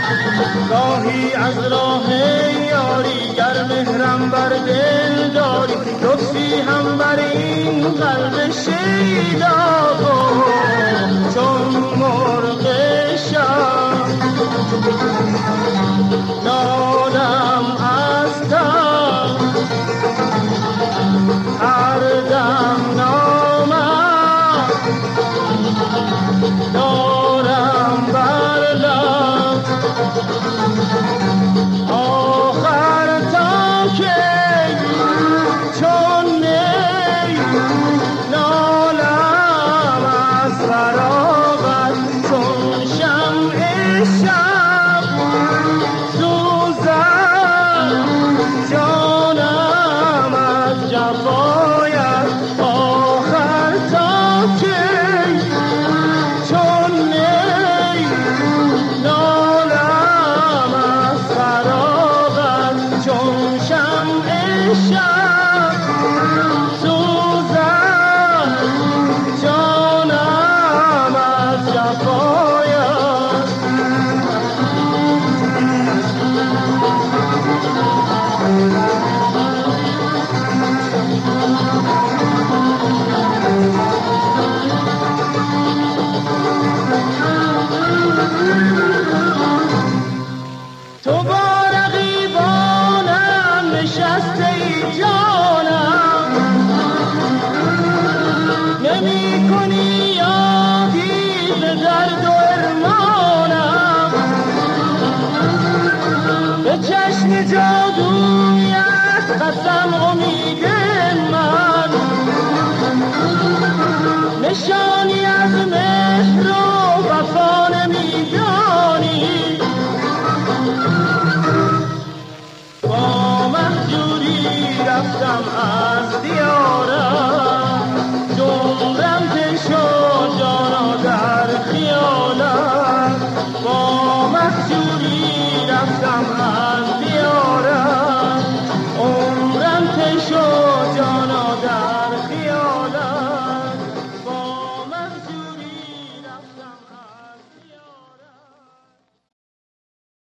گاهی از راه یاری گر مهرم بر دل داری لطفی هم بر این قلب شیدا کن چون مرغ شب نالم از تب هر دم نامم دارم بر لب آخر تا کی چون نی نالم از فراغت چون شمع شب سوزد جانم از جفایت آخر تا کی چون نی نالم از فراغت چون شمع شب سوزد جانم از جفایت تو با رقیبانم نشسته ای جانم نمی کنی یادی به درد و ارمانم به چشم جادویت قسم امید من نشانی از من